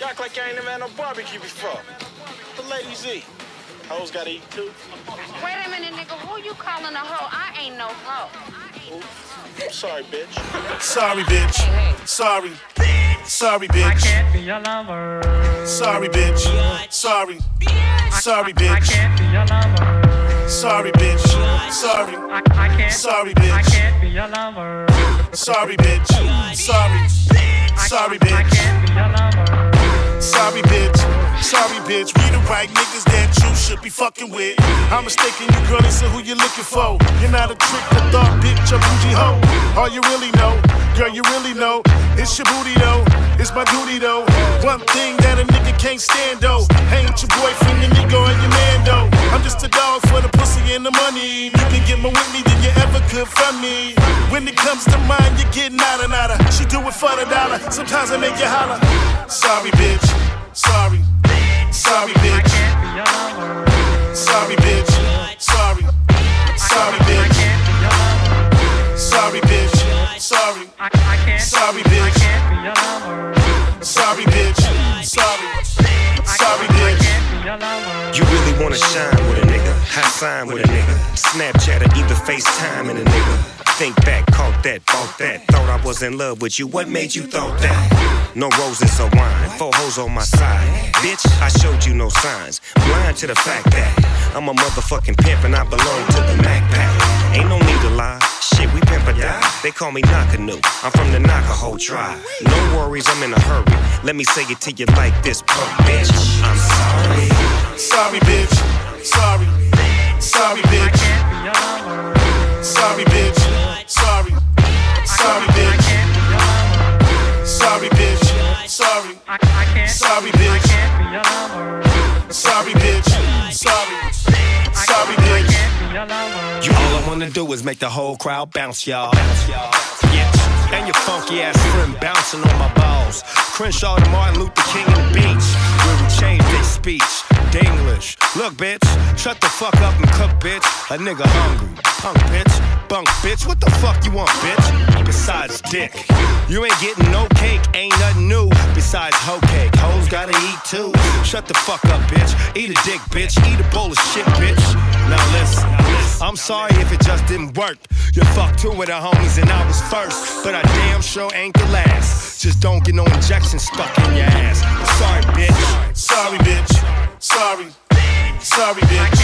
You act like I ain't never had no barbecue before. The ladies eat. Hoes gotta eat too. Wait a minute, nigga. Who you calling a hoe? I ain't no hoe. Ooh. Sorry, bitch. Sorry, bitch. Sorry. Sorry, bitch. I can't be your lover. Sorry, bitch. Sorry. Sorry, bitch. I can't be your lover. Sorry, bitch. Sorry. I can't. Sorry, bitch. I can't be your lover. Sorry, bitch. Sorry. Sorry, bitch. I can't be your lover. Sorry, bitch. Sorry, bitch. We the right niggas that you should be fucking with. I'm mistaken you, girl, so who you looking for? You're not a trick, a thought, bitch, a bougie hoe. All you really know, girl, you really know, it's your booty though, it's my duty though. One thing that a nigga can't stand though, ain't your boyfriend, your nigga, or your man though. I'm just a dog for the pussy and the money. You can get more with me than you ever could from me. When it comes to mine, you get nada nada. She do it for the dollar, sometimes I make you holler. Sorry, bitch. Sorry. Sorry, bitch. Sorry, bitch. Sorry. Sorry, bitch. Sorry, bitch. Sorry. Sorry, bitch. Sorry, bitch. Sorry. Sorry, bitch. You really wanna shine with a nigga, high sign with a nigga, Snapchat or either FaceTime in a nigga. Think back, caught that, bought that. Thought I was in love with you, what made you thought that? No roses or wine, 4 hoes on my side. Bitch, I showed you no signs. Blind to the fact that I'm a motherfucking pimp and I belong to the Mac Pack. Ain't no need to lie, shit, we pimp or die. They call me Knockanu, I'm from the Navajo tribe. No worries, I'm in a hurry. Let me say it to you like this, punk bitch. I'm sorry. Sorry, bitch. Sorry. Sorry, bitch. Sorry, bitch. Sorry. Sorry, bitch. Sorry, bitch. Sorry. Sorry, bitch. Sorry, bitch. Sorry. Sorry, bitch. You all I wanna do is make the whole crowd bounce, y'all. Yeah. And your funky ass friend bouncing on my balls. Crenshaw to Martin Luther King on the beach, where we changed their speech. English. Look, bitch, shut the fuck up and cook, bitch. A nigga hungry. Punk, bitch. Bunk, bitch. What the fuck you want, bitch? Besides dick. You ain't getting no cake. Ain't nothing new besides hoe cake. Hoes gotta eat too. Shut the fuck up, bitch. Eat a dick, bitch. Eat a bowl of shit, bitch. Now listen. I'm sorry if it just didn't work. You fucked 2 of the homies and I was first. But I damn sure ain't the last. Just don't get no injections stuck in your ass. Sorry, bitch. Sorry, bitch. Sorry. Sorry, bitch.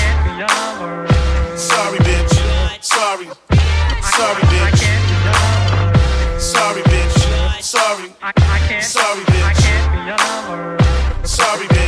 Sorry, bitch. Sorry. Sorry, bitch. Sorry, bitch. Sorry. Sorry, bitch. Sorry, bitch.